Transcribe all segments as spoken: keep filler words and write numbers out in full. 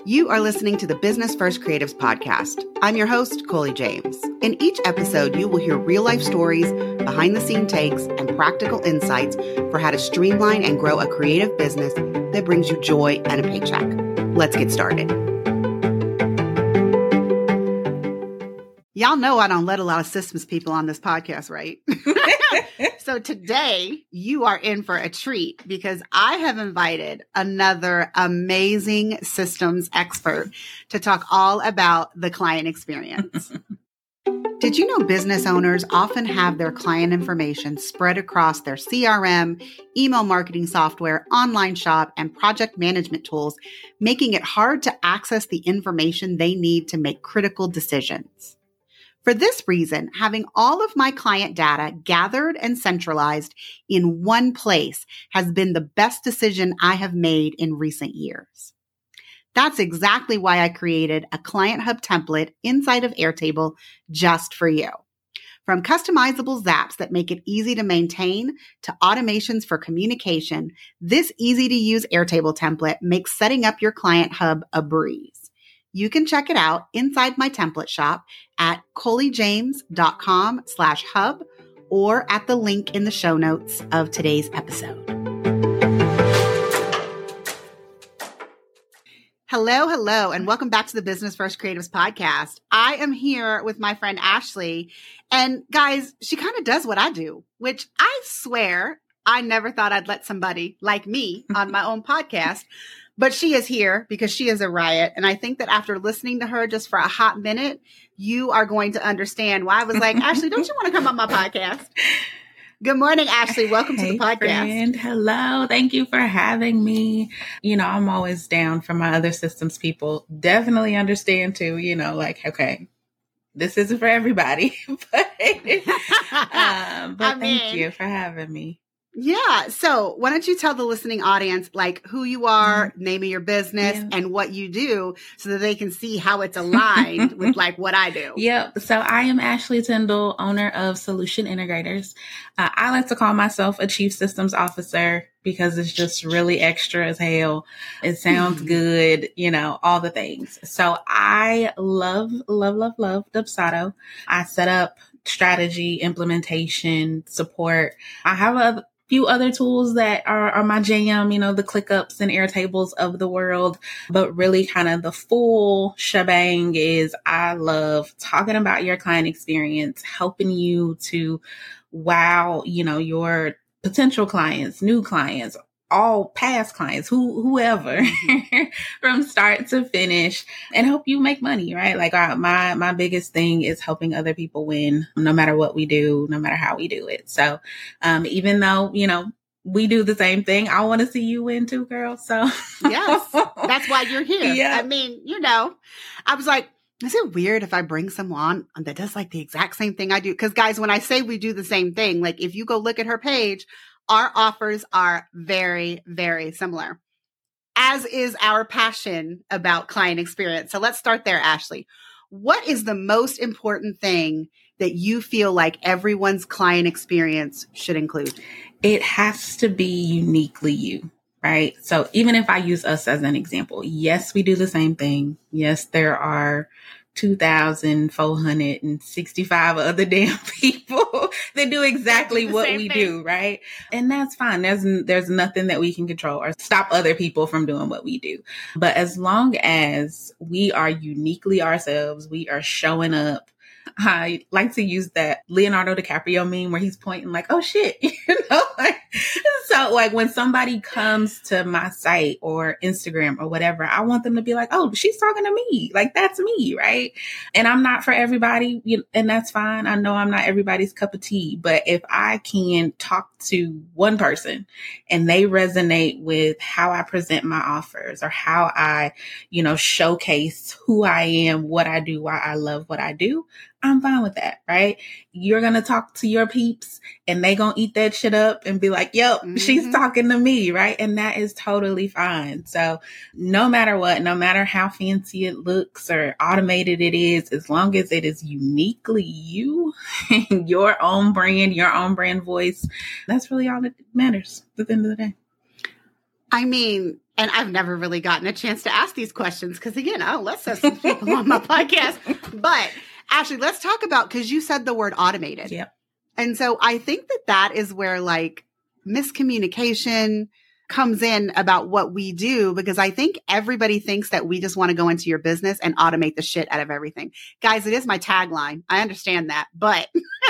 You are listening to the Business First Creatives podcast. I'm your host, Coley James. In each episode, you will hear real-life stories, behind-the-scene takes, and practical insights for how to streamline and grow a creative business that brings you joy and a paycheck. Let's get started. Y'all know I don't let a lot of systems people on this podcast, right? So today you are in for a treat because I have invited another amazing systems expert to talk all about the client experience. Did you know business owners often have their client information spread across their C R M, email marketing software, online shop, and project management tools, making it hard to access the information they need to make critical decisions? For this reason, having all of my client data gathered and centralized in one place has been the best decision I have made in recent years. That's exactly why I created a Client Hub template inside of Airtable just for you. From customizable zaps that make it easy to maintain to automations for communication, this easy-to-use Airtable template makes setting up your Client Hub a breeze. You can check it out inside my template shop at coleyjames.com slash hub or at the link in the show notes of today's episode. Hello, hello, and welcome back to the Business First Creatives podcast. I am here with my friend Ashley, and guys, she kind of does what I do, which I swear I never thought I'd let somebody like me on my own podcast. But she is here because she is a riot. And I think that after listening to her just for a hot minute, you are going to understand why I was like, Ashley, don't you want to come on my podcast? Good morning, Ashley. Welcome hey, to the podcast. Friend. Hello. Thank you for having me. You know, I'm always down for my other systems people. Definitely understand too, you know, like, okay, this isn't for everybody. but um, but I thank mean, you for having me. Yeah. So why don't you tell the listening audience, like who you are, mm-hmm. name of your business yeah. and what you do so that they can see how it's aligned with like what I do. Yep. So I am Ashley Tyndall, owner of Solution Integrators. Uh, I like to call myself a chief systems officer because it's just really extra as hell. It sounds mm-hmm. good, you know, all the things. So I love, love, love, love Dubsado. I set up strategy, implementation, support. I have a few other tools that are, are my jam, you know, the ClickUps and Airtables of the world, but really kind of the full shebang is I love talking about your client experience, helping you to wow, you know, your potential clients, new clients, all past clients, who, whoever mm-hmm. from start to finish and help you make money, right? Like I, my, my biggest thing is helping other people win no matter what we do, no matter how we do it. So, um, even though, you know, we do the same thing, I want to see you win too, girl. So yes, that's why you're here. Yeah. I mean, you know, I was like, is it weird if I bring someone that does like the exact same thing I do? Because guys, when I say we do the same thing, like if you go look at her page, our offers are very, very similar, as is our passion about client experience. So let's start there, Ashley. What is the most important thing that you feel like everyone's client experience should include? It has to be uniquely you, right? So even if I use us as an example, yes, we do the same thing. Yes, there are two thousand four hundred sixty-five other damn people that do exactly what we thing. do, right? And that's fine. There's there's nothing that we can control or stop other people from doing what we do. But as long as we are uniquely ourselves, we are showing up. I like to use that Leonardo DiCaprio meme where he's pointing like, oh shit, you know, like, so like when somebody comes to my site or Instagram or whatever, I want them to be like, oh, she's talking to me. Like, that's me. Right. And I'm not for everybody, you know, and that's fine. I know I'm not everybody's cup of tea, but if I can talk to one person and they resonate with how I present my offers or how I, you know, showcase who I am, what I do, why I love what I do, I'm fine with that, right? You're going to talk to your peeps and they going to eat that shit up and be like, yep, mm-hmm. she's talking to me, right? And that is totally fine. So no matter what, no matter how fancy it looks or automated it is, as long as it is uniquely you, your own brand, your own brand voice, that's really all that matters at the end of the day. I mean, and I've never really gotten a chance to ask these questions because, again, I don't let some people on my podcast. But Ashley, let's talk about, because you said the word automated. Yep. And so I think that that is where like miscommunication comes in about what we do, because I think everybody thinks that we just want to go into your business and automate the shit out of everything. Guys, it is my tagline. I understand that. But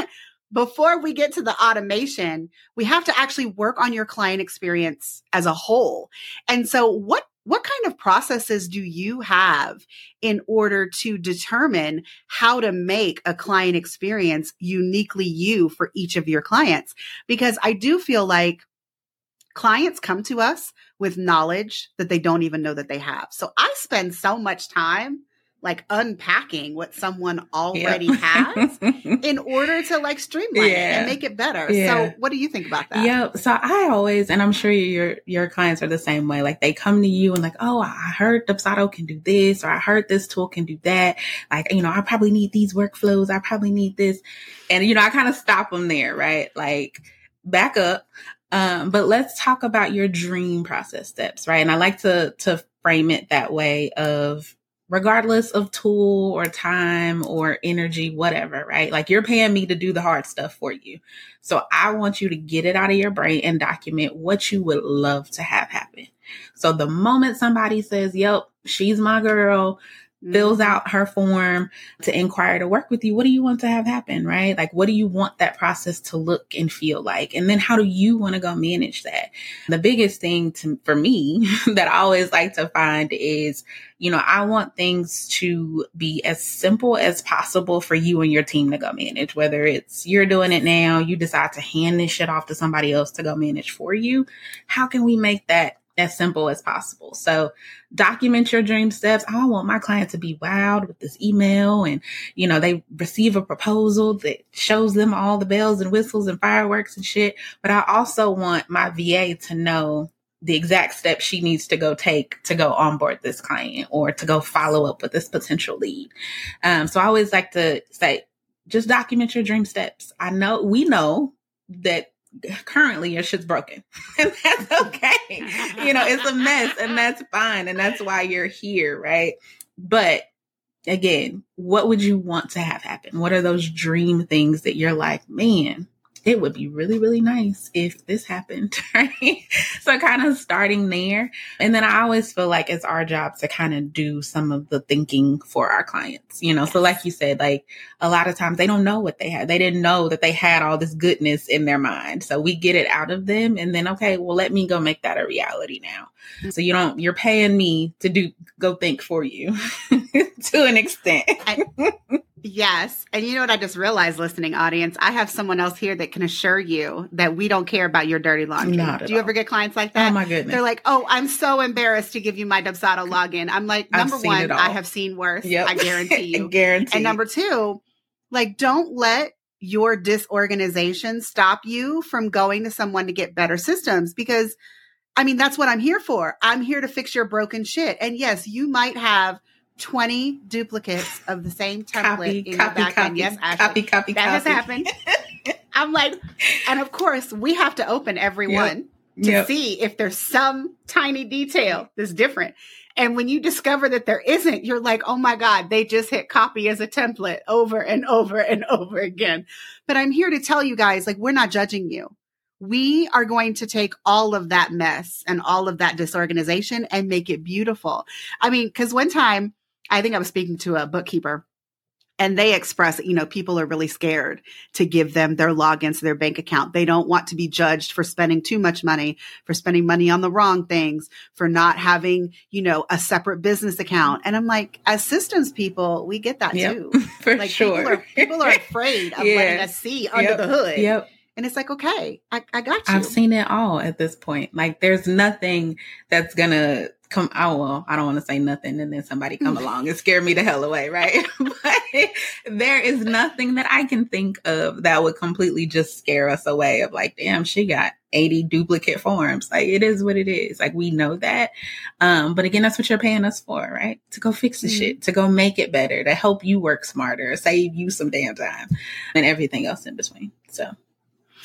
before we get to the automation, we have to actually work on your client experience as a whole. And so what what kind of processes do you have in order to determine how to make a client experience uniquely you for each of your clients? Because I do feel like clients come to us with knowledge that they don't even know that they have. So I spend so much time like unpacking what someone already yep. has in order to like streamline yeah. it and make it better. Yeah. So what do you think about that? Yeah. So I always, and I'm sure your, your clients are the same way. Like they come to you and like, oh, I heard Dubsado can do this, or I heard this tool can do that. Like, you know, I probably need these workflows. I probably need this. And, you know, I kind of stop them there, right? Like back up. Um, but let's talk about your dream process steps, right? And I like to, to frame it that way of, regardless of tool or time or energy, whatever, right? Like you're paying me to do the hard stuff for you. So I want you to get it out of your brain and document what you would love to have happen. So the moment somebody says, yep, she's my girl, fills out her form to inquire to work with you, what do you want to have happen, right? Like, what do you want that process to look and feel like? And then how do you want to go manage that? The biggest thing to, for me that I always like to find is, you know, I want things to be as simple as possible for you and your team to go manage, whether it's you're doing it now, you decide to hand this shit off to somebody else to go manage for you. How can we make that as simple as possible? So document your dream steps. I want my client to be wowed with this email and, you know, they receive a proposal that shows them all the bells and whistles and fireworks and shit. But I also want my V A to know the exact steps she needs to go take to go onboard this client or to go follow up with this potential lead. Um, so I always like to say, just document your dream steps. I know, we know that currently your shit's broken and that's okay. You know, it's a mess and that's fine. And that's why you're here. Right. But again, what would you want to have happen? What are those dream things that you're like, man, it would be really, really nice if this happened, right? So kind of starting there. And then I always feel like it's our job to kind of do some of the thinking for our clients, you know? So like you said, like a lot of times they don't know what they had. They didn't know that they had all this goodness in their mind. So we get it out of them and then, okay, well, let me go make that a reality now. So you don't, you're paying me to do, go think for you to an extent. I- Yes. And you know what I just realized, listening audience? I have someone else here that can assure you that we don't care about your dirty laundry. Not at Do you all. ever get clients like that? Oh my goodness. They're like, oh, I'm so embarrassed to give you my Dubsado login. I'm like, number I've seen one, it all. I have seen worse. Yep. I guarantee you. Guarantee. And number two, like, don't let your disorganization stop you from going to someone to get better systems, because I mean, that's what I'm here for. I'm here to fix your broken shit. And yes, you might have twenty duplicates of the same template copy, in copy, your back end. copy, Yes, Ashley. copy, copy, that copy. has happened. I'm like, and of course, we have to open every Yep. one to Yep. see if there's some tiny detail that's different. And when you discover that there isn't, you're like, oh my God, they just hit copy as a template over and over and over again. But I'm here to tell you guys, like, we're not judging you. We are going to take all of that mess and all of that disorganization and make it beautiful. I mean, because one time, I think I was speaking to a bookkeeper and they express, you know, people are really scared to give them their logins to their bank account. They don't want to be judged for spending too much money, for spending money on the wrong things, for not having, you know, a separate business account. And I'm like, as systems people, we get that Yep. too. For like sure. People are, people are afraid of Yeah. letting us see under Yep. the hood. Yep. And it's like, okay, I, I got you. I've seen it all at this point. Like there's nothing that's going to come, oh, well, I don't want to say nothing and then somebody come along and scare me the hell away, right? But there is nothing that I can think of that would completely just scare us away of like, damn, she got eighty duplicate forms. Like it is what it is. Like we know that. Um, but again, that's what you're paying us for, right? To go fix the mm-hmm. shit, to go make it better, to help you work smarter, save you some damn time and everything else in between. So.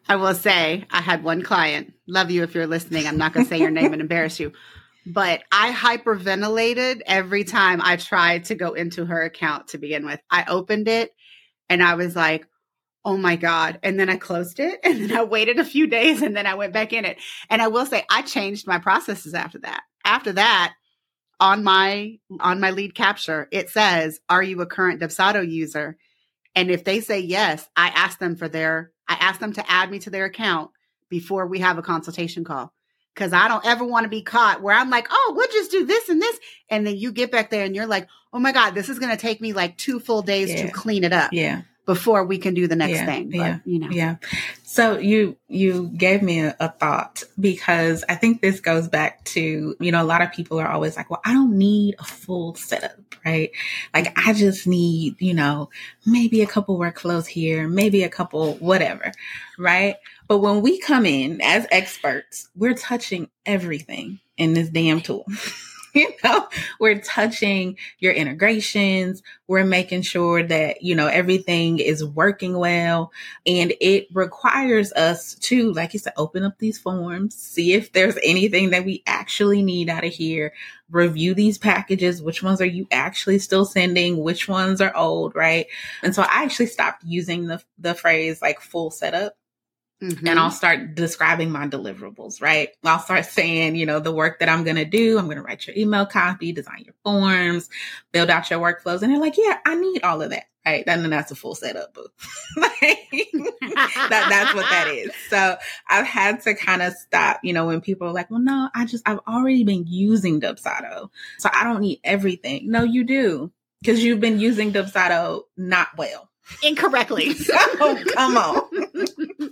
I will say I had one client, love you if you're listening. I'm not going to say your name and embarrass you, but I hyperventilated every time I tried to go into her account to begin with. I opened it and I was like, oh my God. And then I closed it and then I waited a few days and then I went back in it. And I will say I changed my processes after that. After that, on my on my lead capture, it says, are you a current Dubsado user? And if they say yes, I ask them for their, I ask them to add me to their account before we have a consultation call. Because I don't ever want to be caught where I'm like, oh, we'll just do this and this. And then you get back there and you're like, oh my God, this is going to take me like two full days yeah. to clean it up. Yeah. Before we can do the next yeah, thing. But, yeah, you know. Yeah. So you, you gave me a, a thought, because I think this goes back to, you know, a lot of people are always like, well, I don't need a full setup, right? Like I just need, you know, maybe a couple workflows here, maybe a couple, whatever. Right. But when we come in as experts, we're touching everything in this damn tool. You know, we're touching your integrations. We're making sure that, you know, everything is working well. And it requires us to, like you said, open up these forms, see if there's anything that we actually need out of here, review these packages. Which ones are you actually still sending? Which ones are old, right? And so I actually stopped using the, the phrase like full setup. Mm-hmm. And I'll start describing my deliverables, right? I'll start saying, you know, the work that I'm going to do. I'm going to write your email copy, design your forms, build out your workflows. And they're like, yeah, I need all of that, right? And then that's a full setup. Boo. Like, that, that's what that is. So I've had to kind of stop, you know, when people are like, well, no, I just, I've already been using Dubsado, so I don't need everything. No, you do, because you've been using Dubsado not well. Incorrectly. So come on.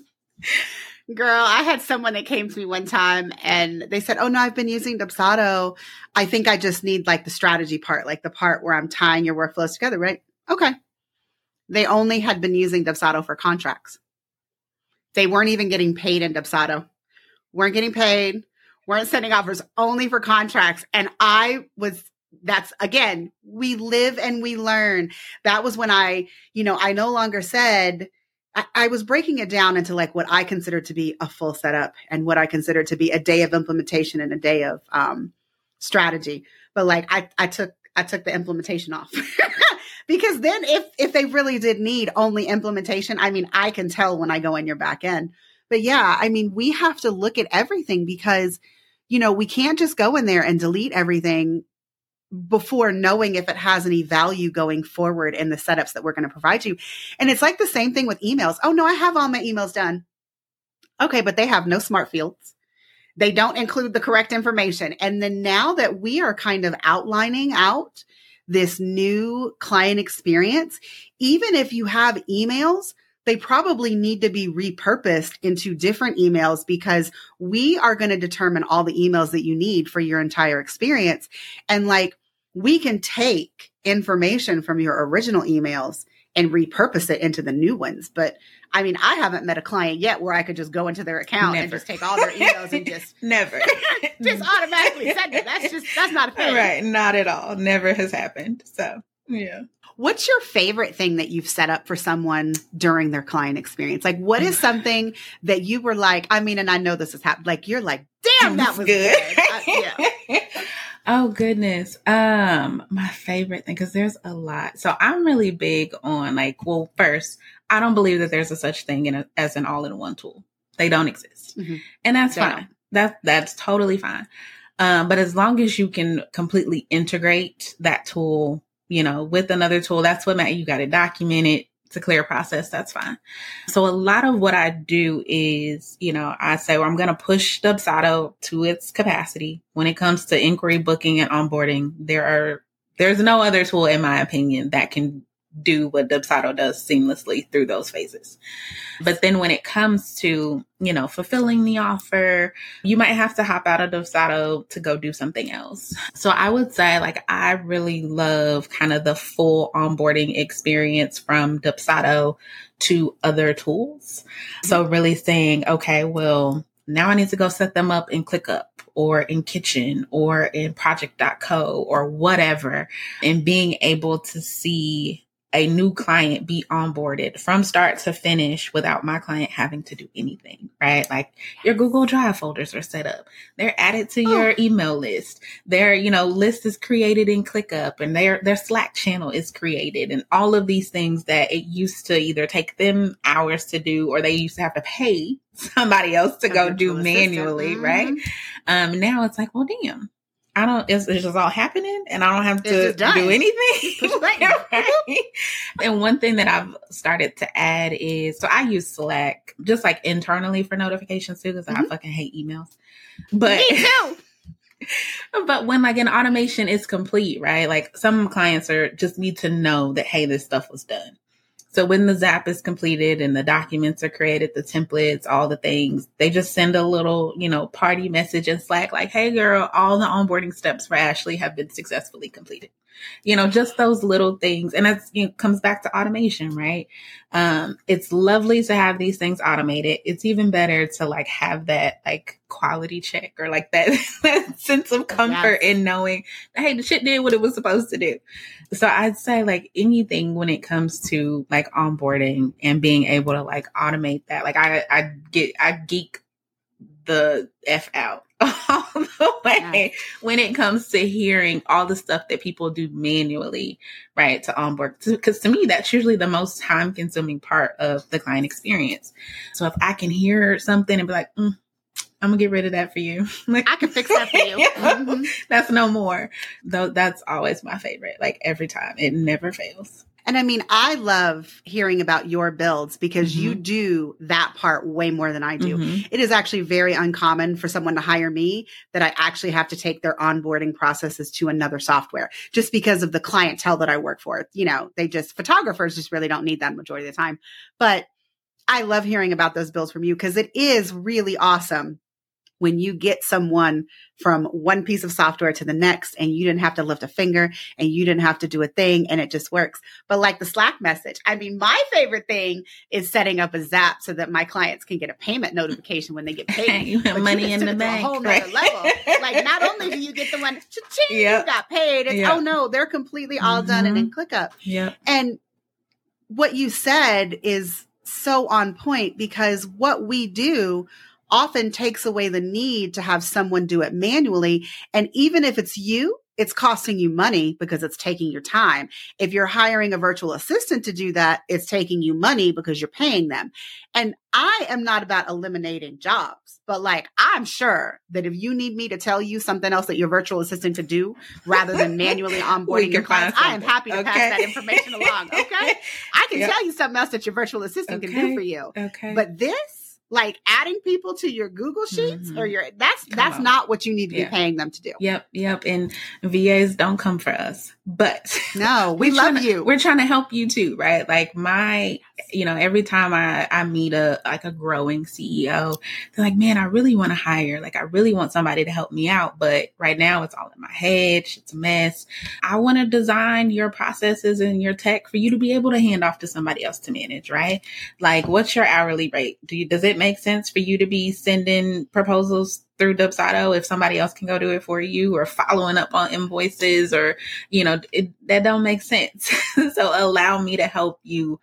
Girl, I had someone that came to me one time and they said, oh no, I've been using Dubsado. I think I just need like the strategy part, like the part where I'm tying your workflows together, right? Okay. They only had been using Dubsado for contracts. They weren't even getting paid in Dubsado. Weren't getting paid, weren't sending offers, only for contracts. And I was, that's again, we live and we learn. That was when I, you know, I no longer said, I was breaking it down into like what I consider to be a full setup and what I consider to be a day of implementation and a day of um, strategy. But like I, I took I took the implementation off because then if if they really did need only implementation, I mean, I can tell when I go in your back end. But yeah, I mean, we have to look at everything because, you know, we can't just go in there and delete everything before knowing if it has any value going forward in the setups that we're going to provide you. And it's like the same thing with emails. Oh no, I have all my emails done. Okay, but they have no smart fields. They don't include the correct information. And then now that we are kind of outlining out this new client experience, even if you have emails, they probably need to be repurposed into different emails because we are going to determine all the emails that you need for your entire experience. And like, we can take information from your original emails and repurpose it into the new ones. But I mean, I haven't met a client yet where I could just go into their account Never. and just take all their emails and just Never. just automatically send it. That's just, that's not a thing. Right. Not at all. Never has happened. So, yeah. What's your favorite thing that you've set up for someone during their client experience? Like, what is something that you were like, I mean, and I know this has happened, like, you're like, damn, that was good. good. I, yeah. Oh, goodness. Um, my favorite thing, because there's a lot. So I'm really big on like, well, first, I don't believe that there's a such thing in a, as an all-in-one tool. They don't exist. Mm-hmm. And that's yeah. fine. That, that's totally fine. Um, but as long as you can completely integrate that tool, you know, with another tool, that's what matters. You got to document it. It's a clear process. That's fine. So a lot of what I do is, you know, I say, well, I'm going to push Dubsado to its capacity. When it comes to inquiry, booking, and onboarding, there are, there's no other tool, in my opinion, that can do what Dubsado does seamlessly through those phases. But then when it comes to, you know, fulfilling the offer, you might have to hop out of Dubsado to go do something else. So I would say like, I really love kind of the full onboarding experience from Dubsado to other tools. So really saying, okay, well, now I need to go set them up in ClickUp or in Kitchen or in project dot co or whatever, and being able to see a new client be onboarded from start to finish without my client having to do anything, right? Like your Google Drive folders are set up. They're added to your oh. email list. Their, you know, list is created in ClickUp, and their, their Slack channel is created, and all of these things that it used to either take them hours to do, or they used to have to pay somebody else to go do manually, mm-hmm. right? Um, now it's like, well, damn. I don't, it's, it's just all happening and I don't have to do anything. Right? And one thing that I've started to add is, so I use Slack just like internally for notifications too, because mm-hmm. I fucking hate emails. But, Me too. But when like an automation is complete, right? Like some clients are just need to know that, hey, this stuff was done. So when the Zap is completed and the documents are created, the templates, all the things, they just send a little, you know, party message in Slack like, hey, girl, all the onboarding steps for Ashley have been successfully completed. You know, just those little things. And that you know, comes back to automation, right? Um, it's lovely to have these things automated. It's even better to like have that like quality check or like that, that sense of comfort yes. in knowing, hey, the shit did what it was supposed to do. So I'd say like anything when it comes to like onboarding and being able to like automate that, like I, I get, I geek the F out all the way yeah. when it comes to hearing all the stuff that people do manually, right, to onboard. Because to me, that's usually the most time consuming part of the client experience. So if I can hear something and be like, mm, I'm gonna get rid of that for you. Like, I can fix that for you. Mm-hmm. That's no more. Though that's always my favorite. Like every time, it never fails. And I mean, I love hearing about your builds because mm-hmm. you do that part way more than I do. Mm-hmm. It is actually very uncommon for someone to hire me that I actually have to take their onboarding processes to another software just because of the clientele that I work for. You know, they just, photographers just really don't need that majority of the time. But I love hearing about those builds from you because it is really awesome when you get someone from one piece of software to the next and you didn't have to lift a finger and you didn't have to do a thing and it just works. But like the Slack message, I mean, my favorite thing is setting up a Zap so that my clients can get a payment notification when they get paid. You have money in the bank. A whole nother right? level. Like not only do you get the one, cha-ching, yep. you got paid. It's, yep. oh no, they're completely all mm-hmm. done and in ClickUp. Yep. And what you said is so on point because what we do often takes away the need to have someone do it manually. And even if it's you, it's costing you money because it's taking your time. If you're hiring a virtual assistant to do that, it's taking you money because you're paying them. And I am not about eliminating jobs, but like, I'm sure that if you need me to tell you something else that your virtual assistant to do rather than manually onboarding your clients, I am happy to okay. pass that information along. Okay. I can yep. tell you something else that your virtual assistant okay. can do for you. Okay. But this, like adding people to your Google Sheets mm-hmm. or your, that's, Come that's on. not what you need to yeah. be paying them to do. Yep. Yep. And V As don't come for us, but no, we love to, you. We're trying to help you too, right? Like my, you know, every time I, I meet a, like a growing C E O, they're like, man, I really want to hire, like, I really want somebody to help me out. But right now it's all in my head. It's a mess. I want to design your processes and your tech for you to be able to hand off to somebody else to manage, right? Like, what's your hourly rate? Do you, does it make sense for you to be sending proposals through Dubsado if somebody else can go do it for you, or following up on invoices, or, you know, it, that don't make sense. So allow me to help you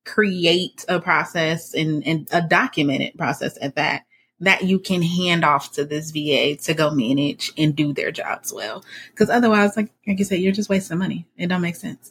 create a process and, and a documented process at that, that you can hand off to this V A to go manage and do their jobs well. Because otherwise, like, like you said, you're just wasting money. It don't make sense.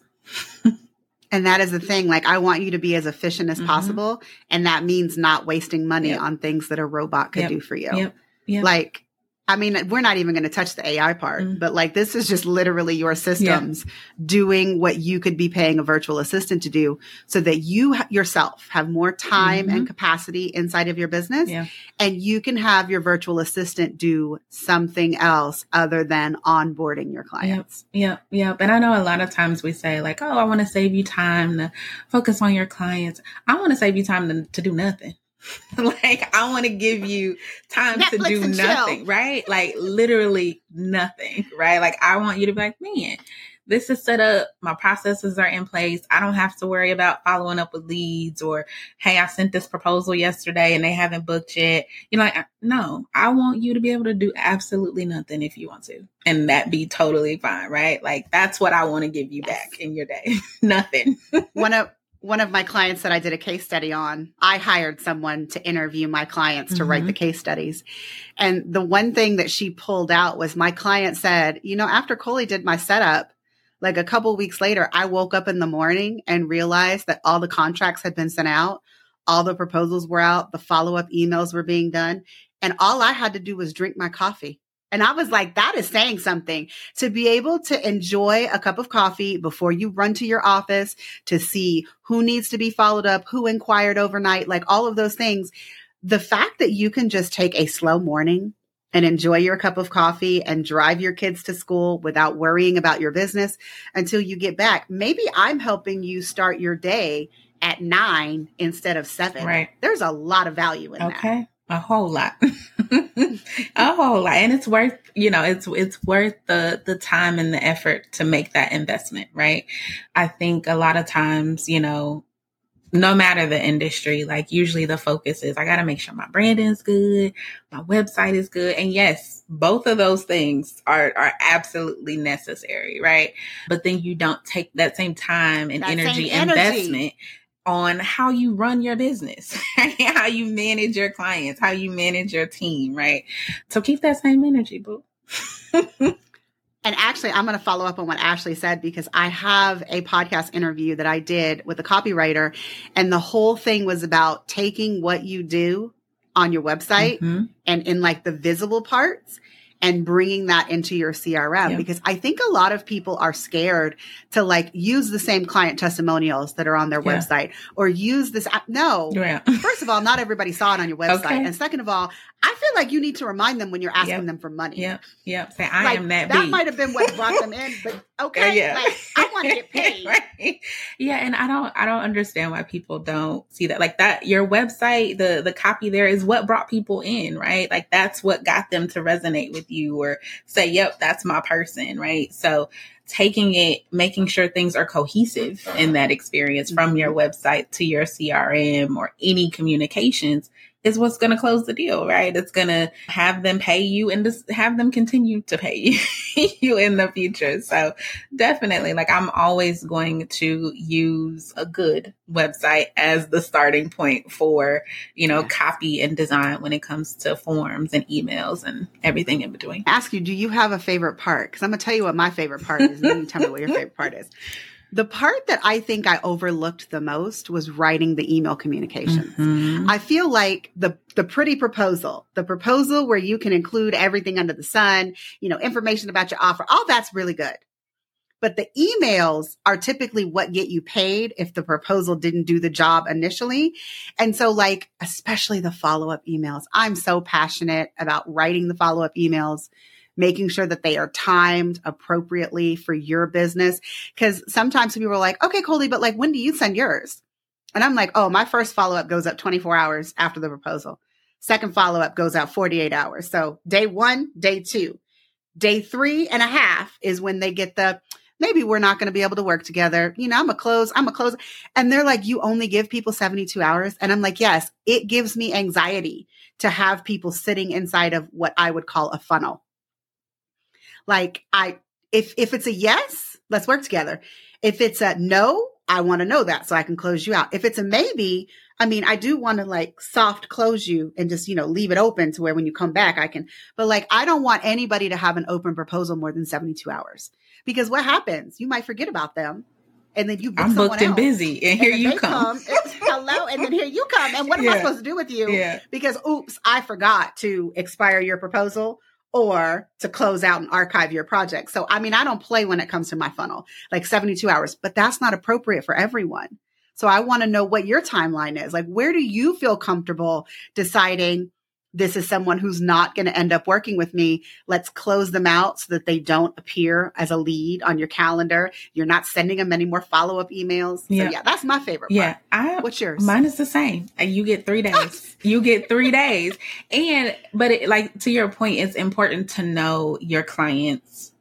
And that is the thing. Like, I want you to be as efficient as mm-hmm. possible. And that means not wasting money yep. on things that a robot could yep. do for you. Yep. Yep. Like, I mean, we're not even going to touch the A I part, mm-hmm. but like, this is just literally your systems yeah. doing what you could be paying a virtual assistant to do so that you ha- yourself have more time mm-hmm. and capacity inside of your business. Yeah. And you can have your virtual assistant do something else other than onboarding your clients. Yep. Yep. Yep. And I know a lot of times we say like, oh, I want to save you time to focus on your clients. I want to save you time to, to do nothing. Like, I want to give you time Netflix to do nothing, chill. Right? Like, literally nothing, right? Like, I want you to be like, man, this is set up. My processes are in place. I don't have to worry about following up with leads or, hey, I sent this proposal yesterday and they haven't booked yet. You know, like, no, I want you to be able to do absolutely nothing if you want to. And that be totally fine, right? Like, that's what I want to give you yes. back in your day. Nothing. One of One of my clients that I did a case study on, I hired someone to interview my clients to mm-hmm. write the case studies. And the one thing that she pulled out was my client said, you know, after Coley did my setup, like a couple weeks later, I woke up in the morning and realized that all the contracts had been sent out. All the proposals were out. The follow-up emails were being done. And all I had to do was drink my coffee. And I was like, that is saying something, to be able to enjoy a cup of coffee before you run to your office to see who needs to be followed up, who inquired overnight, like all of those things. The fact that you can just take a slow morning and enjoy your cup of coffee and drive your kids to school without worrying about your business until you get back. Maybe I'm helping you start your day at nine instead of seven. Right. There's a lot of value in okay. that. Okay. A whole lot, a whole lot. And it's worth, you know, it's, it's worth the, the time and the effort to make that investment. Right. I think a lot of times, you know, no matter the industry, like usually the focus is, I got to make sure my branding is good. My website is good. And yes, both of those things are, are absolutely necessary. Right. But then you don't take that same time and that energy, energy investment on how you run your business, how you manage your clients, how you manage your team, right? So keep that same energy, boo. And actually, I'm going to follow up on what Ashley said, because I have a podcast interview that I did with a copywriter, and the whole thing was about taking what you do on your website mm-hmm. and in like the visible parts and bringing that into your C R M, yeah. because I think a lot of people are scared to like use the same client testimonials that are on their yeah. website or use this. No, yeah. First of all, not everybody saw it on your website. Okay. And second of all, I feel like you need to remind them when you're asking yep. them for money. Yep. Yep. Say, I like, am that That big. might have been what brought them in, but okay. Yeah. Like, I want to get paid. Right. Yeah. And I don't, I don't understand why people don't see that. Like that, your website, the, the copy there is what brought people in, right? Like that's what got them to resonate with you or say, yep, that's my person. Right. So taking it, making sure things are cohesive in that experience from your website to your C R M or any communications is what's going to close the deal, right? It's going to have them pay you and just have them continue to pay you in the future. So definitely, like I'm always going to use a good website as the starting point for, you know, copy and design when it comes to forms and emails and everything in between. Ask you, do you have a favorite part? Because I'm going to tell you what my favorite part is. And you tell me what your favorite part is. The part that I think I overlooked the most was writing the email communications. Mm-hmm. I feel like the the pretty proposal, the proposal where you can include everything under the sun, you know, information about your offer, all that's really good. But the emails are typically what get you paid if the proposal didn't do the job initially. And so like, especially the follow-up emails, I'm so passionate about writing the follow-up emails, making sure that they are timed appropriately for your business. Because sometimes people are like, okay, Coley, but like, when do you send yours? And I'm like, oh, my first follow-up goes up twenty-four hours after the proposal. Second follow-up goes out forty-eight hours. So day one, day two, day three and a half is when they get the, maybe we're not going to be able to work together. You know, I'm a close, I'm a close. And they're like, you only give people seventy-two hours. And I'm like, yes, it gives me anxiety to have people sitting inside of what I would call a funnel. Like I, if, if it's a yes, let's work together. If it's a no, I want to know that so I can close you out. If it's a maybe, I mean, I do want to like soft close you and just, you know, leave it open to where when you come back, I can, but like, I don't want anybody to have an open proposal more than seventy-two hours, because what happens? You might forget about them. And then you book I'm booked and else, busy, and, and here you come. come hello, and then here you come. And what am yeah. I supposed to do with you? Yeah. Because oops, I forgot to expire your proposal or to close out and archive your project. So, I mean, I don't play when it comes to my funnel, like seventy-two hours, but that's not appropriate for everyone. So I want to know what your timeline is. Like, where do you feel comfortable deciding this is someone who's not going to end up working with me? Let's close them out so that they don't appear as a lead on your calendar. You're not sending them any more follow-up emails. So yeah, yeah that's my favorite part. Yeah. I, What's yours? Mine is the same. You get three days. You get three days. And, but it, like, to your point, it's important to know your clients'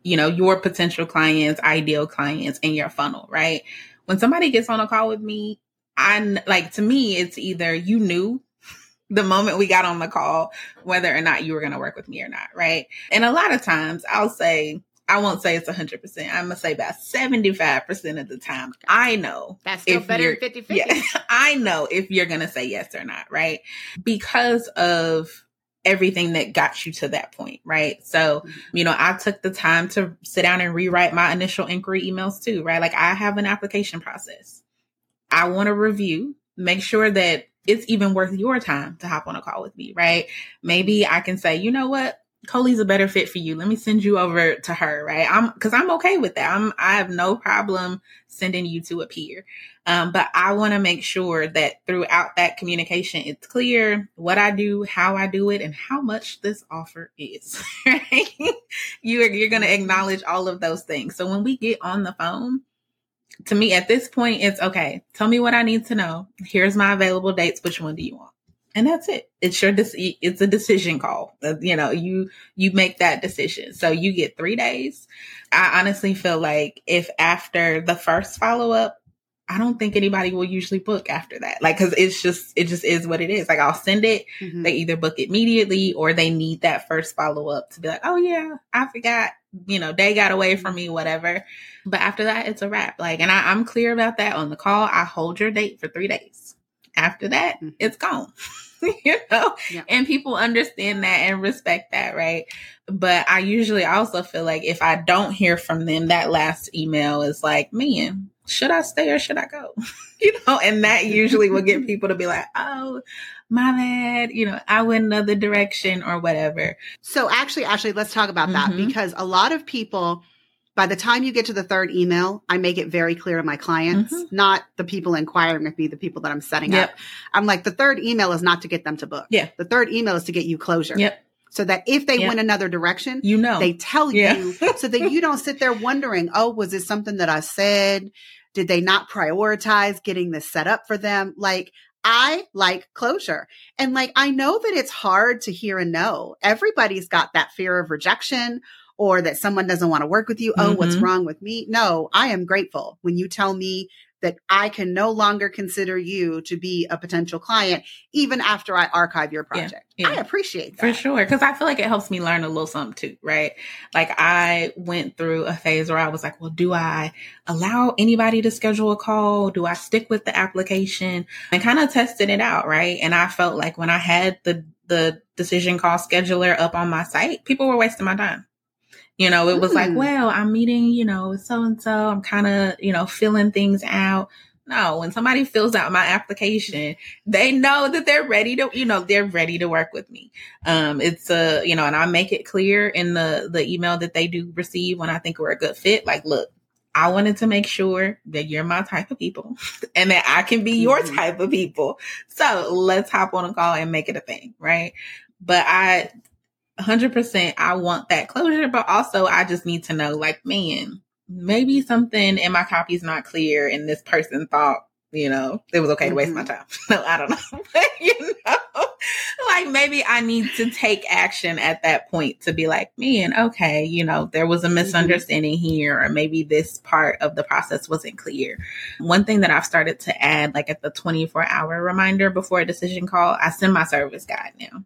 you know, your potential clients, ideal clients in your funnel, right? When somebody gets on a call with me, I like, to me, it's either you knew the moment we got on the call whether or not you were going to work with me or not, right? And a lot of times I'll say, I won't say it's one hundred percent. I'm going to say about seventy-five percent of the time, I know. That's still better than fifty-fifty. Yeah, I know if you're going to say yes or not, right? Because of everything that got you to that point, right? So, you know, I took the time to sit down and rewrite my initial inquiry emails too, right? Like I have an application process. I want to review, make sure that it's even worth your time to hop on a call with me, right? Maybe I can say, you know what? Coley's a better fit for you. Let me send you over to her, right? I'm because I'm okay with that. I'm I have no problem sending you to a peer. Um, but I want to make sure that throughout that communication, it's clear what I do, how I do it, and how much this offer is. Right? you're you're going to acknowledge all of those things. So when we get on the phone, to me at this point, it's okay. Tell me what I need to know. Here's my available dates. Which one do you want? And that's it. It's your, de- it's a decision call. Uh, you know, you, you make that decision. So you get three days. I honestly feel like if after the first follow-up, I don't think anybody will usually book after that. Like, cause it's just, it just is what it is. Like I'll send it. Mm-hmm. They either book immediately or they need that first follow-up to be like, oh yeah, I forgot, you know, they got away from me, whatever. But after that, it's a wrap. Like, and I, I'm clear about that on the call. I hold your date for three days. After that, mm-hmm. it's gone. You know, yeah. And people understand that and respect that, right? But I usually also feel like if I don't hear from them, that last email is like, man, should I stay or should I go? You know, and that usually will get people to be like, oh, my bad, you know, I went another direction or whatever. So actually, actually, let's talk about mm-hmm. that, because a lot of people, by the time you get to the third email, I make it very clear to my clients, mm-hmm. not the people inquiring with me, the people that I'm setting yep. up. I'm like, the third email is not to get them to book. Yeah. The third email is to get you closure. Yep. So that if they yep. went another direction, you know, they tell yeah. you so that you don't sit there wondering, oh, was it something that I said? Did they not prioritize getting this set up for them? Like, I like closure. And like, I know that it's hard to hear a no. Everybody's got that fear of rejection, or that someone doesn't want to work with you. Oh, mm-hmm. what's wrong with me? No, I am grateful when you tell me that I can no longer consider you to be a potential client, even after I archive your project. Yeah, yeah. I appreciate that. For sure. Because I feel like it helps me learn a little something too, right? Like I went through a phase where I was like, well, do I allow anybody to schedule a call? Do I stick with the application? And kind of tested it out, right? And I felt like when I had the the decision call scheduler up on my site, people were wasting my time. You know, it was mm. like, well, I'm meeting, you know, so-and-so. I'm kind of, you know, filling things out. No, when somebody fills out my application, they know that they're ready to, you know, they're ready to work with me. Um, it's a, you know, and I make it clear in the, the email that they do receive when I think we're a good fit. Like, look, I wanted to make sure that you're my type of people and that I can be your mm-hmm. type of people. So let's hop on a call and make it a thing. Right. But I, one hundred percent I want that closure, but also I just need to know, like, man, maybe something in my copy is not clear and this person thought, you know, it was okay to waste my time. No, I don't know. But, you know, like maybe I need to take action at that point to be like, man, okay, you know, there was a misunderstanding mm-hmm. here, or maybe this part of the process wasn't clear. One thing that I've started to add, like at the twenty-four hour reminder before a decision call, I send my service guide now.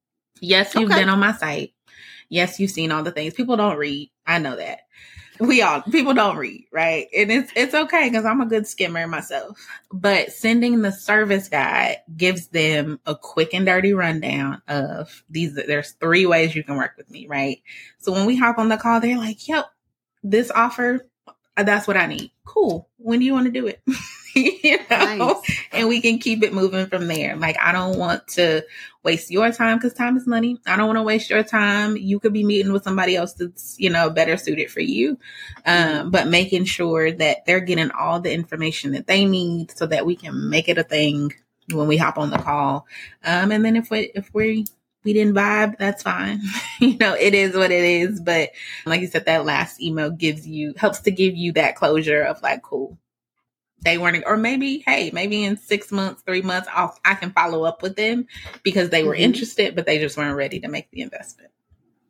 Yes, you've okay. been on my site. Yes, you've seen all the things. People don't read. I know that. We all, people don't read, right? And it's it's okay because I'm a good skimmer myself. But sending the service guide gives them a quick and dirty rundown of these. There's three ways you can work with me, right? So when we hop on the call, they're like, yep, this offer, that's what I need. Cool. When do you want to do it? You know, nice. And we can keep it moving from there. Like, I don't want to waste your time because time is money. I don't want to waste your time. You could be meeting with somebody else that's, you know, better suited for you. Um, but making sure that they're getting all the information that they need so that we can make it a thing when we hop on the call. Um, and then if we, if we, we didn't vibe, that's fine. You know, it is what it is. But like you said, that last email gives you, helps to give you that closure of like, cool. They weren't, or maybe, hey, maybe in six months, three months, I'll, I can follow up with them because they were mm-hmm. interested, but they just weren't ready to make the investment.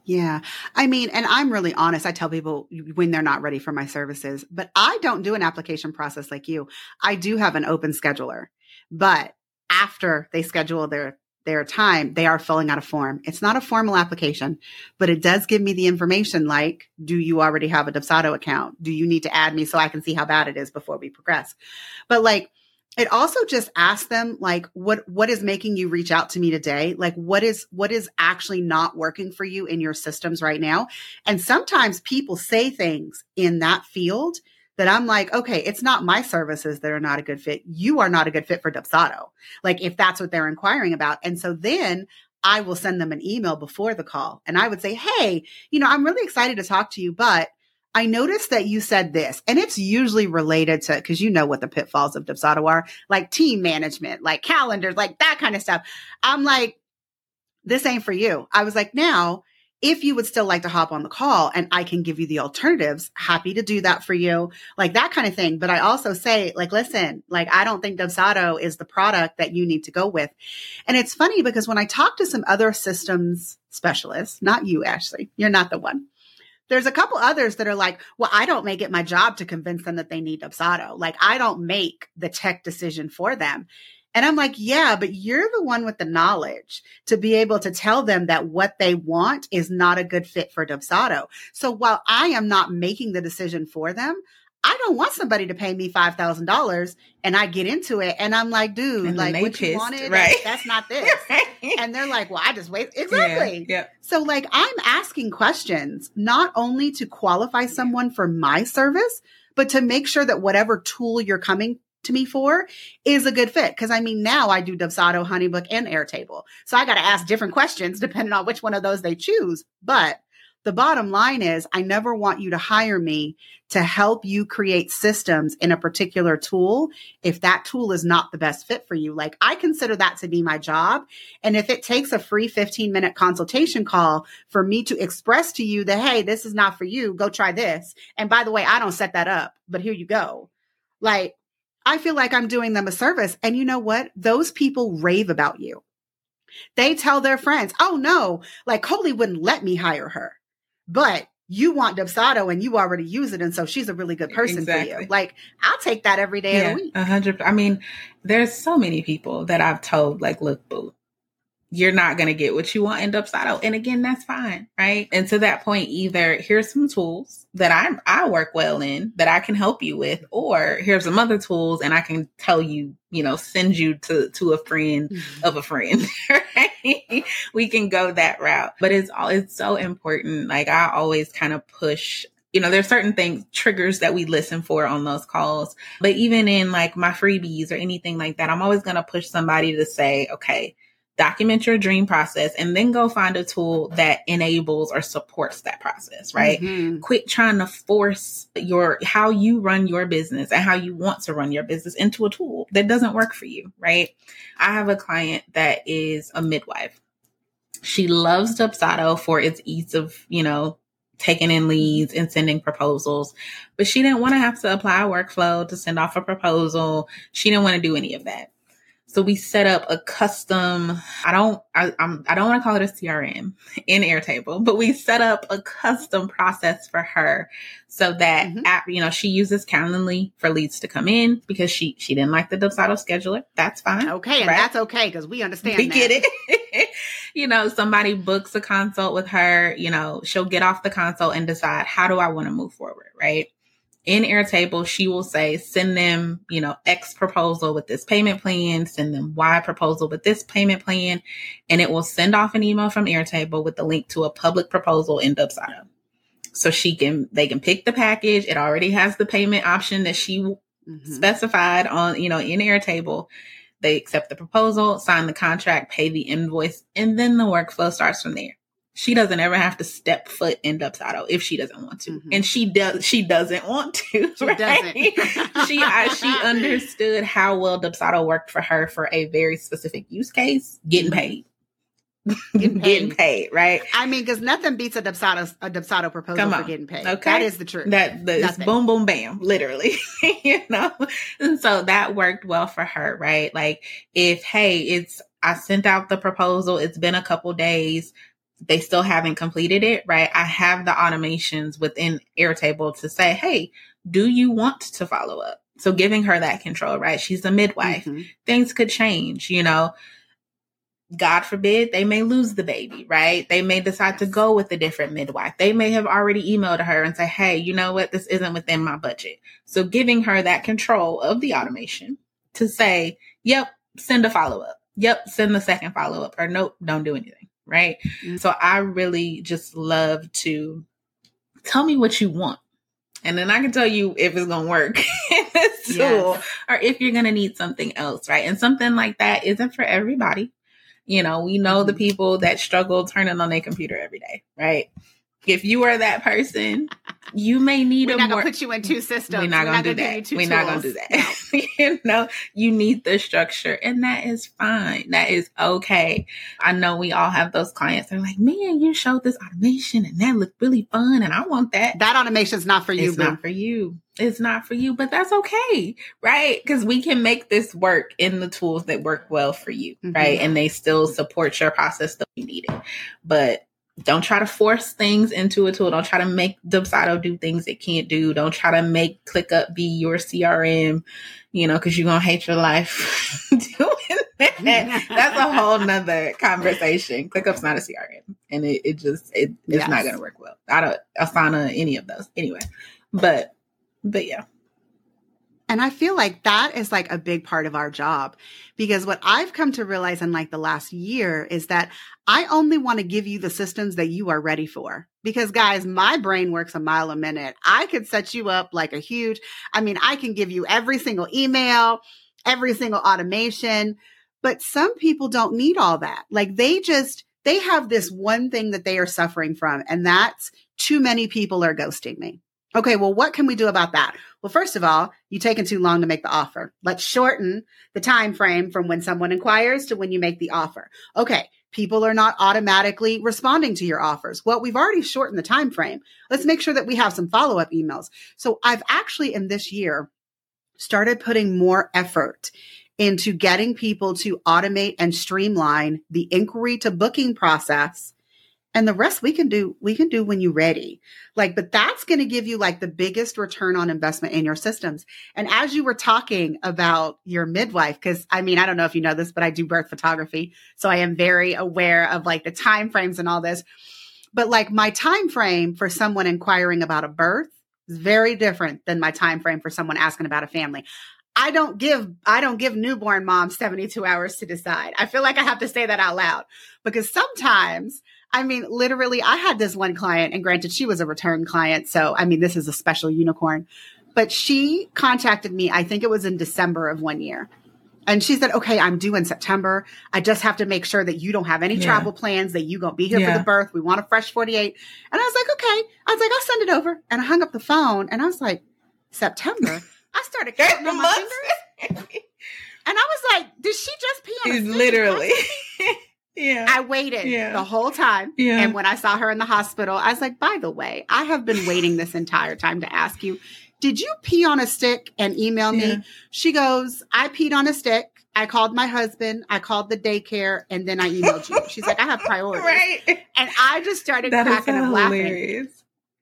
Yeah. I mean, and I'm really honest. I tell people when they're not ready for my services, but I don't do an application process like you. I do have an open scheduler, but after they schedule their their time, they are filling out a form. It's not a formal application, but it does give me the information like, do you already have a Dubsado account? Do you need to add me so I can see how bad it is before we progress? But like, it also just asks them like, what, what is making you reach out to me today? Like, what is, what is actually not working for you in your systems right now? And sometimes people say things in that field that I'm like, okay, it's not my services that are not a good fit. You are not a good fit for Dubsado. Like if that's what they're inquiring about. And so then I will send them an email before the call and I would say, hey, you know, I'm really excited to talk to you, but I noticed that you said this, and it's usually related to, because you know what the pitfalls of Dubsado are, like team management, like calendars, like that kind of stuff. I'm like, this ain't for you. I was like, now, if you would still like to hop on the call and I can give you the alternatives, happy to do that for you, like that kind of thing. But I also say, like, listen, like, I don't think Dubsado is the product that you need to go with. And it's funny because when I talk to some other systems specialists, not you, Ashley, you're not the one. There's a couple others that are like, well, I don't make it my job to convince them that they need Dubsado. Like, I don't make the tech decision for them. And I'm like, yeah, but you're the one with the knowledge to be able to tell them that what they want is not a good fit for Dubsado. So while I am not making the decision for them, I don't want somebody to pay me five thousand dollars and I get into it. And I'm like, dude, and like what pissed, you wanted, right? that's, that's not this. And they're like, well, I just wait. Exactly. Yeah, yeah. So like I'm asking questions, not only to qualify someone for my service, but to make sure that whatever tool you're coming to me for is a good fit. Cause I mean, now I do Dubsado, Honeybook, and Airtable. So I got to ask different questions depending on which one of those they choose. But the bottom line is I never want you to hire me to help you create systems in a particular tool if that tool is not the best fit for you. Like I consider that to be my job. And if it takes a free fifteen minute consultation call for me to express to you that, hey, this is not for you, go try this. And by the way, I don't set that up, but here you go. Like I feel like I'm doing them a service. And you know what? Those people rave about you. They tell their friends, oh no, like Coley wouldn't let me hire her. But you want Dubsado and you already use it. And so she's a really good person exactly. for you. Like, I'll take that every day yeah, of the week. A hundred. I mean, there's so many people that I've told, like, look, boo, you're not going to get what you want in Dubsado. And again, that's fine. Right. And to that point, either here's some tools that I I work well in that I can help you with, or here's some other tools and I can tell you, you know, send you to, to a friend mm-hmm. of a friend. Right? We can go that route. But it's all, it's so important. Like I always kind of push, you know, there's certain things, triggers that we listen for on those calls. But even in like my freebies or anything like that, I'm always going to push somebody to say, okay, document your dream process and then go find a tool that enables or supports that process, right? Mm-hmm. Quit trying to force your, how you run your business and how you want to run your business into a tool that doesn't work for you, right? I have a client that is a midwife. She loves Dubsado for its ease of, you know, taking in leads and sending proposals, but she didn't want to have to apply a workflow to send off a proposal. She didn't want to do any of that. So we set up a custom, I don't, I, I'm, I don't want to call it a C R M in Airtable, but we set up a custom process for her so that, mm-hmm. app, you know, she uses Calendly for leads to come in because she, she didn't like the Dubsado scheduler. That's fine. Okay. And right? That's okay. Cause we understand We that. get it. You know, somebody books a consult with her, you know, she'll get off the consult and decide, how do I want to move forward? Right. In Airtable, she will say, send them, you know, X proposal with this payment plan, send them Y proposal with this payment plan, and it will send off an email from Airtable with the link to a public proposal in Dubsado. So she can, they can pick the package. It already has the payment option that she mm-hmm. specified on, you know, in Airtable. They accept the proposal, sign the contract, pay the invoice, and then the workflow starts from there. She doesn't ever have to step foot in Dubsado if she doesn't want to. Mm-hmm. And she does, she doesn't want to. She right? doesn't. she, I, she understood how well Dubsado worked for her for a very specific use case, getting paid. Getting paid. Getting paid, right? I mean, because nothing beats a Dubsado, a Dubsado proposal for getting paid. Okay. That is the truth. That the, it's boom, boom, bam, literally, you know? And so that worked well for her, right? Like if, hey, it's, I sent out the proposal. It's been a couple days. they still haven't completed it, right? I have the automations within Airtable to say, hey, do you want to follow up? So giving her that control, right? She's a midwife. Mm-hmm. Things could change, you know. God forbid, they may lose the baby, right? They may decide yes. to go with a different midwife. They may have already emailed her and say, hey, you know what? This isn't within my budget. So giving her that control of the automation to say, yep, send a follow-up. Yep, send the second follow-up. Or nope, don't do anything, right? Mm-hmm. So I really just love to tell me what you want. And then I can tell you if it's going to work in this tool yes. or if you're going to need something else, right? And something like that isn't for everybody. You know, we know the people that struggle turning on their computer every day, right? If you are that person, you may need We're a not more. Gonna put you in two systems. We're not going to do that. We're not going to do that. No. You know, you need the structure, and that is fine. That is okay. I know we all have those clients that are like, man, you showed this automation and that looked really fun, and I want that. That automation is not for you. It's boo. not for you. It's not for you, but that's okay, right? Because we can make this work in the tools that work well for you, mm-hmm. right? And they still support your process that you need it. But don't try to force things into a tool. Don't try to make Dubsado do things it can't do. Don't try to make ClickUp be your C R M, you know, because you're going to hate your life doing that. That's a whole nother conversation. ClickUp's not a C R M, and it, it just, it, it's yes. not going to work well. I don't, Asana, any of those. Anyway, but But yeah. And I feel like that is like a big part of our job, because what I've come to realize in like the last year is that I only want to give you the systems that you are ready for. Because guys, my brain works a mile a minute. I could set you up like a huge, I mean, I can give you every single email, every single automation, but some people don't need all that. Like they just, they have this one thing that they are suffering from, and that's too many people are ghosting me. Okay, well, what can we do about that? Well, first of all, you've taken too long to make the offer. Let's shorten the time frame from when someone inquires to when you make the offer. Okay, people are not automatically responding to your offers. Well, we've already shortened the time frame. Let's make sure that we have some follow-up emails. So I've actually in this year started putting more effort into getting people to automate and streamline the inquiry to booking process. And the rest we can do, we can do when you're ready. Like, but that's going to give you like the biggest return on investment in your systems. And as you were talking about your midwife, because I mean, I don't know if you know this, but I do birth photography. So I am very aware of like the time frames and all this. But like my time frame for someone inquiring about a birth is very different than my time frame for someone asking about a family. I don't give, I don't give newborn moms seventy-two hours to decide. I feel like I have to say that out loud, because sometimes, I mean, literally, I had this one client, and granted, she was a return client. So, I mean, this is a special unicorn, but she contacted me, I think it was in December of one year. And she said, okay, I'm due in September. I just have to make sure that you don't have any yeah. travel plans, that you going to be here yeah. for the birth. We want a fresh forty-eight. And I was like, okay. I was like, I'll send it over. And I hung up the phone, and I was like, September? I started counting on my fingers. And I was like, did she just pee on a stick? Literally. Yeah. I waited yeah. the whole time. Yeah. And when I saw her in the hospital, I was like, by the way, I have been waiting this entire time to ask you, did you pee on a stick and email me? Yeah. She goes, I peed on a stick. I called my husband. I called the daycare, and then I emailed you. She's like, I have priorities. Right. And I just started that cracking is up hilarious. laughing.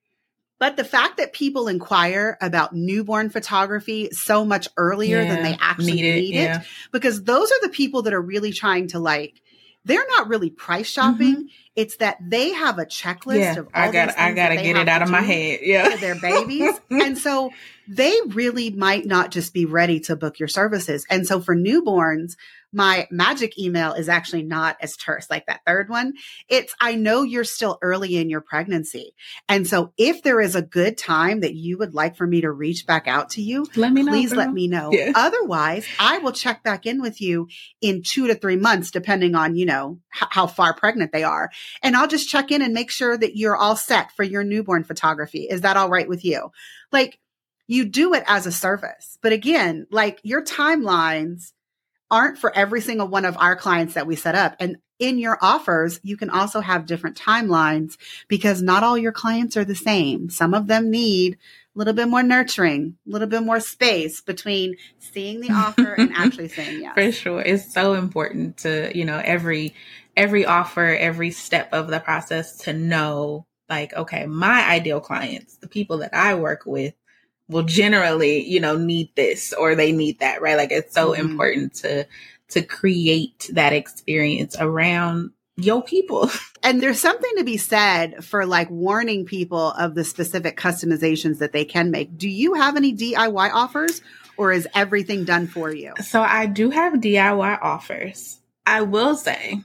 But the fact that people inquire about newborn photography so much earlier yeah, than they actually need it, need it yeah. because those are the people that are really trying to like, they're not really price shopping. Mm-hmm. It's that they have a checklist yeah, of all I got these I got to get it out of my head. Yeah. For their babies. And so they really might not just be ready to book your services. And so for newborns, my magic email is actually not as terse like that third one. It's, I know you're still early in your pregnancy. And so if there is a good time that you would like for me to reach back out to you, let me know, please girl. let me know. Yeah. Otherwise, I will check back in with you in two to three months, depending on, you know, h- how far pregnant they are. And I'll just check in and make sure that you're all set for your newborn photography. Is that all right with you? Like, you do it as a service. But again, like your timelines aren't for every single one of our clients that we set up. And in your offers, you can also have different timelines because not all your clients are the same. Some of them need a little bit more nurturing, a little bit more space between seeing the offer and actually saying yes. For sure. It's so important to, you know, every, every offer, every step of the process to know, like, okay, my ideal clients, the people that I work with, will generally, you know, need this or they need that, right? Like, it's so mm-hmm. important to, to create that experience around your people. And there's something to be said for like warning people of the specific customizations that they can make. Do you have any D I Y offers, or is everything done for you? So I do have D I Y offers. I will say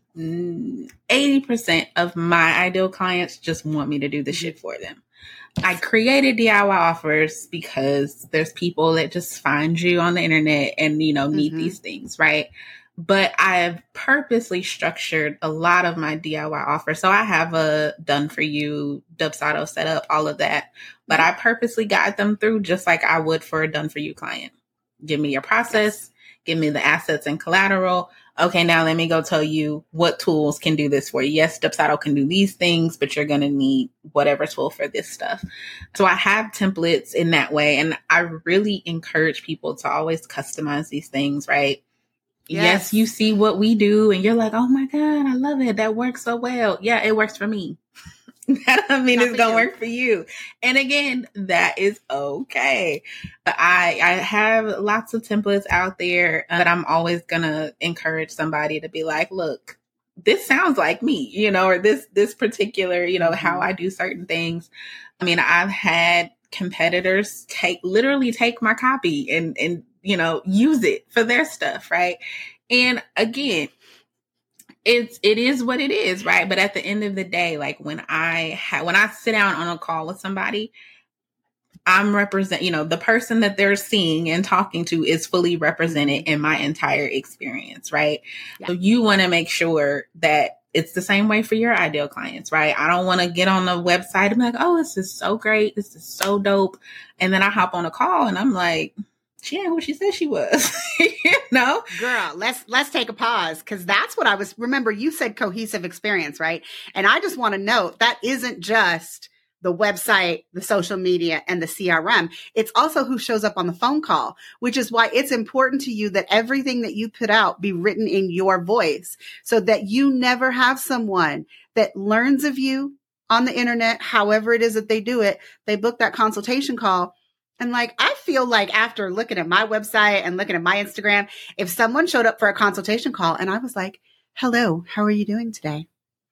eighty percent of my ideal clients just want me to do the shit for them. I created D I Y offers because there's people that just find you on the internet and, you know, need mm-hmm. these things, right? But I've purposely structured a lot of my D I Y offers. So I have a done for you, Dubsado set up, all of that. But I purposely guide them through just like I would for a done for you client. Give me your process, yes. Give me the assets and collateral. Okay, now let me go tell you what tools can do this for you. Yes, Dubsado can do these things, but you're going to need whatever tool for this stuff. So I have templates in that way. And I really encourage people to always customize these things, right? Yes. yes, you see what we do and you're like, oh my God, I love it. That works so well. Yeah, it works for me. That doesn't mean Not it's going to work for you. And again, that is okay. I I have lots of templates out there, but I'm always going to encourage somebody to be like, look, this sounds like me, you know, or this, this particular, you know, mm-hmm. how I do certain things. I mean, I've had competitors take, literally take my copy and, and, you know, use it for their stuff. Right. And again, it's, it is what it is. Right. But at the end of the day, like when I ha- when I sit down on a call with somebody, I'm represent, you know, the person that they're seeing and talking to is fully represented in my entire experience. Right. Yeah. So you want to make sure that it's the same way for your ideal clients, right? I don't want to get on the website and be like, oh, this is so great. This is so dope. And then I hop on a call and I'm like, she ain't who she said she was, you know? Girl, let's, let's take a pause. Cause that's what I was, remember you said cohesive experience, right? And I just want to note that isn't just the website, the social media, and the C R M. It's also who shows up on the phone call, which is why it's important to you that everything that you put out be written in your voice so that you never have someone that learns of you on the internet, however it is that they do it. They book that consultation call. And like, I feel like after looking at my website and looking at my Instagram, if someone showed up for a consultation call and I was like, hello, how are you doing today?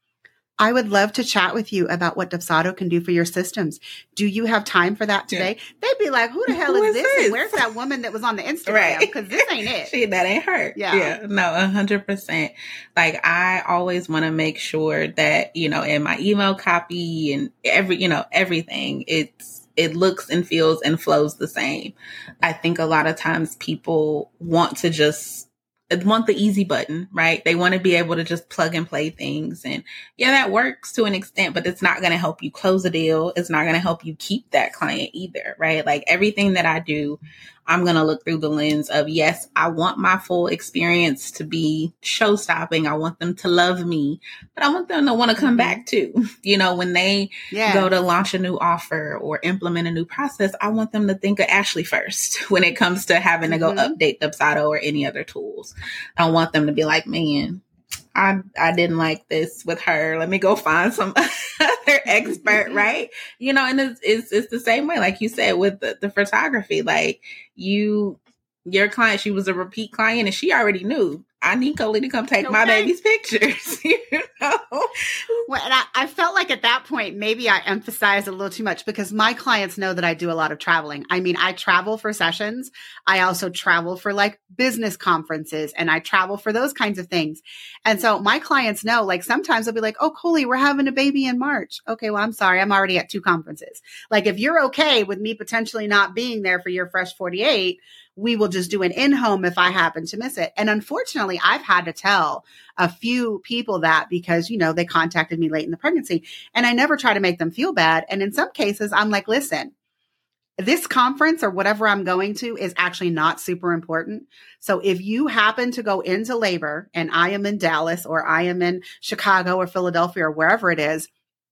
I would love to chat with you about what Dubsado can do for your systems. Do you have time for that today? Yeah. They'd be like, who the hell who is, is this? this? And where's that woman that was on the Instagram? Right. Because this ain't it. She, that ain't her. Yeah. yeah. No, a hundred percent. Like I always want to make sure that, you know, in my email copy and every, you know, everything, it's, it looks and feels and flows the same. I think a lot of times people want to just want the easy button, right? They want to be able to just plug and play things. And yeah, that works to an extent, but it's not going to help you close a deal. It's not going to help you keep that client either, right? Like everything that I do, I'm going to look through the lens of, yes, I want my full experience to be show stopping. I want them to love me, but I want them to want to come back too. You know, when they yeah. go to launch a new offer or implement a new process, I want them to think of Ashley first when it comes to having to go mm-hmm. update Dubsado or any other tools. I don't want them to be like, man, I I didn't like this with her. Let me go find some other expert, right? You know, and it's, it's it's the same way, like you said, with the, the photography. Like you, your client, she was a repeat client, and she already knew I need Coley to come take okay. my baby's pictures. You know, well, and I, I felt like at that point maybe I emphasized a little too much because my clients know that I do a lot of traveling. I mean, I travel for sessions. I also travel for like business conferences, and I travel for those kinds of things. And so my clients know, like sometimes they'll be like, "Oh, Coley, we're having a baby in March." Okay, well, I'm sorry, I'm already at two conferences. Like, if you're okay with me potentially not being there for your Fresh forty-eight. We will just do an in-home if I happen to miss it. And unfortunately, I've had to tell a few people that because, you know, they contacted me late in the pregnancy and I never try to make them feel bad. And in some cases, I'm like, listen, this conference or whatever I'm going to is actually not super important. So if you happen to go into labor and I am in Dallas or I am in Chicago or Philadelphia or wherever it is,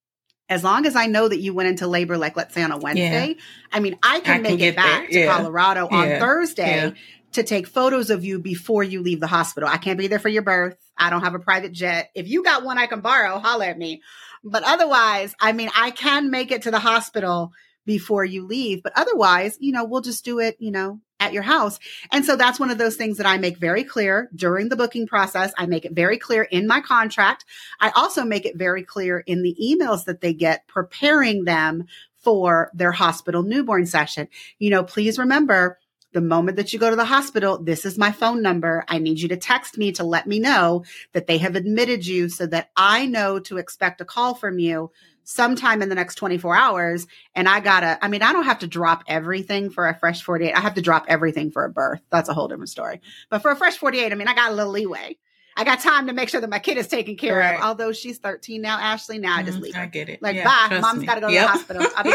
as long as I know that you went into labor, like let's say on a Wednesday, yeah. I mean, I can, I make can it back there. to yeah. Colorado yeah. on Thursday yeah. to take photos of you before you leave the hospital. I can't be there for your birth. I don't have a private jet. If you got one I can borrow, holler at me. But otherwise, I mean, I can make it to the hospital before you leave. But otherwise, you know, we'll just do it, you know, at your house. And so that's one of those things that I make very clear during the booking process. I make it very clear in my contract. I also make it very clear in the emails that they get preparing them for their hospital newborn session. You know, please remember, the moment that you go to the hospital, this is my phone number. I need you to text me to let me know that they have admitted you so that I know to expect a call from you sometime in the next twenty-four hours. And I gotta, I mean, I don't have to drop everything for a fresh forty-eight. I have to drop everything for a birth. That's a whole different story. But for a fresh forty-eight, I mean, I got a little leeway. I got time to make sure that my kid is taken care right. of. Although she's thirteen now, Ashley, now mm, I just leave her. I get it. Like, yeah, bye. Mom's got to go yep. to the hospital. I'll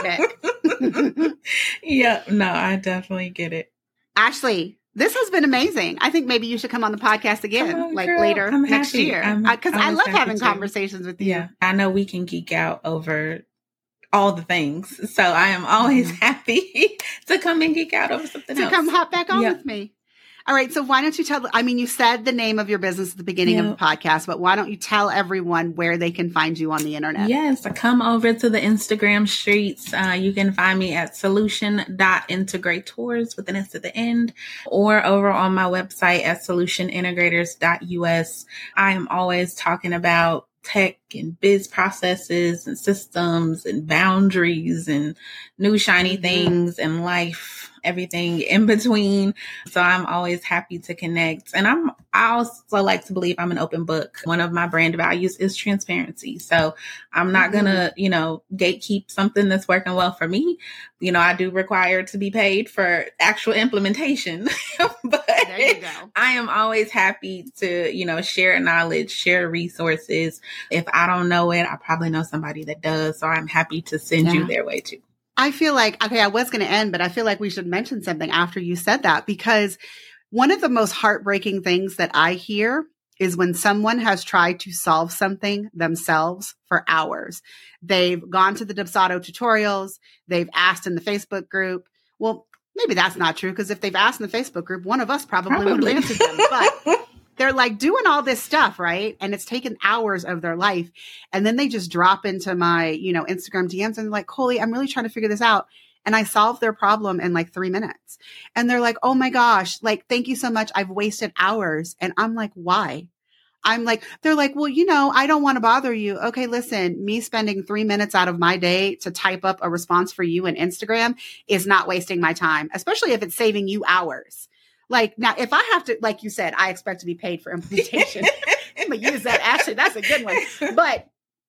be back. Yeah, no, I definitely get it. Ashley, this has been amazing. I think maybe you should come on the podcast again, on, like girl. later I'm next happy. year. Because I love having too. conversations with you. Yeah, I know we can geek out over all the things. So I am always mm-hmm. happy to come and geek out over something to else. To come hop back on yep. with me. All right. So why don't you tell, I mean, you said the name of your business at the beginning yep. of the podcast, but why don't you tell everyone where they can find you on the internet? Yes. Come over to the Instagram streets. Uh, you can find me at solution dot integrators with an S at the end, or over on my website at solution integrators dot U S. I am always talking about tech and biz processes and systems and boundaries and new shiny mm-hmm. things and life, everything in between. So I'm always happy to connect. And I'm, I also like to believe I'm an open book. One of my brand values is transparency. So I'm not mm-hmm. going to, you know, gatekeep something that's working well for me. You know, I do require to be paid for actual implementation, but there you go. I am always happy to, you know, share knowledge, share resources. If I don't know it, I probably know somebody that does. So I'm happy to send yeah. you their way too. I feel like, okay, I was going to end, but I feel like we should mention something after you said that, because one of the most heartbreaking things that I hear is when someone has tried to solve something themselves for hours. They've gone to the Dubsado tutorials. They've asked in the Facebook group. Well, maybe that's not true, because if they've asked in the Facebook group, one of us probably, probably. would have answered them. But they're like doing all this stuff, right? And it's taken hours of their life. And then they just drop into my, you know, Instagram D Ms and they're like, Coley, I'm really trying to figure this out. And I solved their problem in like three minutes. And they're like, oh my gosh, like, thank you so much. I've wasted hours. And I'm like, why? I'm like, they're like, well, you know, I don't want to bother you. Okay, listen, me spending three minutes out of my day to type up a response for you in Instagram is not wasting my time, especially if it's saving you hours. Like, now, if I have to, like you said, I expect to be paid for implementation. I'm going to use that. Actually, that's a good one. But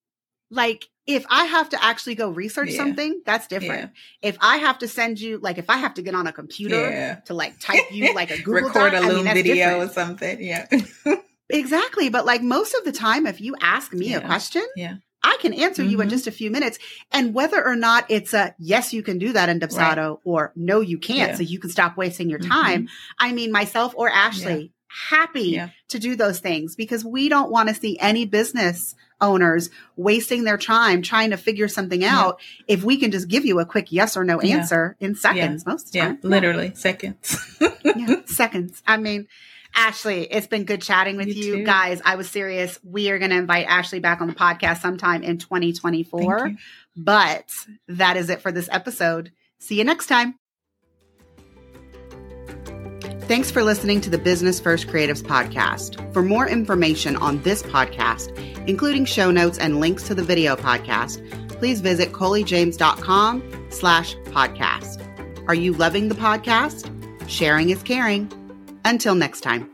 like, if I have to actually go research yeah. something, that's different. Yeah. If I have to send you, like, if I have to get on a computer yeah. to like type you like a Google record Doc, a Loom I mean, video different. or something. Yeah. Exactly. But like most of the time, if you ask me yeah. a question, yeah. I can answer mm-hmm. you in just a few minutes. And whether or not it's a, yes, you can do that in Dubsado right. or no, you can't. Yeah. So you can stop wasting your time. Mm-hmm. I mean, myself or Ashley, yeah. happy yeah. to do those things, because we don't want to see any business owners wasting their time trying to figure something out. Yeah. If we can just give you a quick yes or no answer yeah. in seconds, yeah. most of the time. Yeah, literally yeah. seconds. yeah, seconds. I mean, Ashley, it's been good chatting with you, you guys. I was serious. We are going to invite Ashley back on the podcast sometime in twenty twenty-four. But that is it for this episode. See you next time. Thanks for listening to the Business First Creatives podcast. For more information on this podcast, including show notes and links to the video podcast, please visit coleyjames.com slash podcast. Are you loving the podcast? Sharing is caring. Until next time.